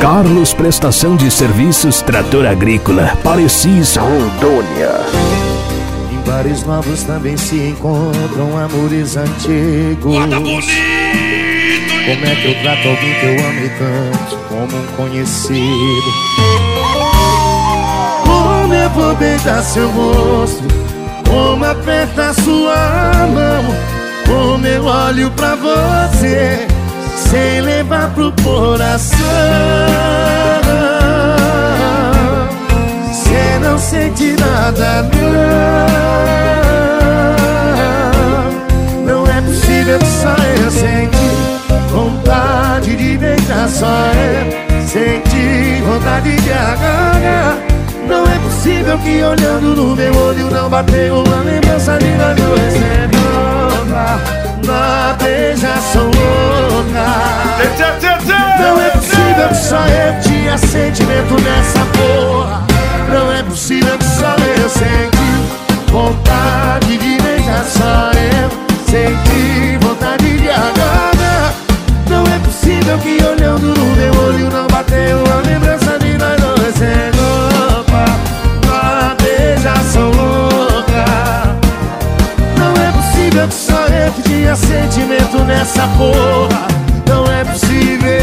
Carlos Prestação de Serviços Trator Agrícola, Parecis, Rondônia. Em bares novos também se encontram amores antigos. Guarda bonito! Como é que eu trato alguém que eu amo tanto como um conhecido? Como eu vou beijar seu rosto, como aperta sua mão, como eu olho pra você sem levar pro coração. Cê não sente nada, não. Não é possível que só eu senti vontade de beijar, só eu senti vontade de agarrar. Não é possível que olhando no meu olho não bateu uma lembrança de nós dois sendo na beijação louca. Não é possível que só eu tinha sentimento nessa porra. Não é possível que só eu senti vontade de beijar, só eu senti vontade de agarrar. Não é possível que olhando no meu olho não bateu uma lembrança de nós dois sendo na beijação louca. Não é possível que só eu que tinha sentimento nessa porra. Não é possível.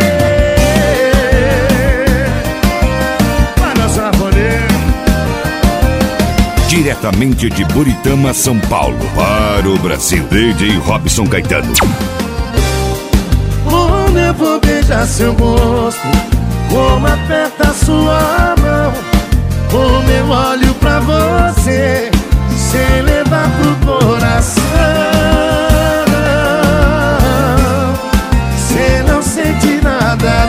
Vai dançar rolê. Diretamente de Buritama, São Paulo, para o Brasil, DJ Robson Caetano. Como eu vou beijar seu rosto, como aperta sua mão, como eu olho pra você sem levar pro coração. Cê não sente nada,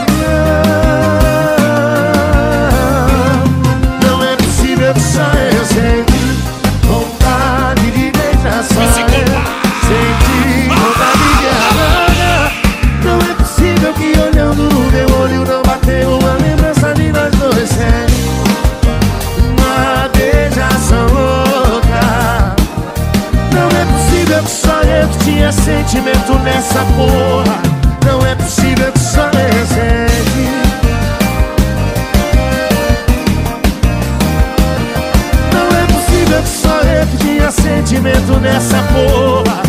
não. Não é possível que só eu senti vontade de beijar, só eu senti vontade de agarrar. Não é possível que olhando no meu olho não bateu uma lembrança de nós dois sendo uma beijação louca. Não é possível que só eu que tinha sentimento nessa porra. Não é possível que só eu senti. Não é possível que só eu que tinha sentimento nessa porra.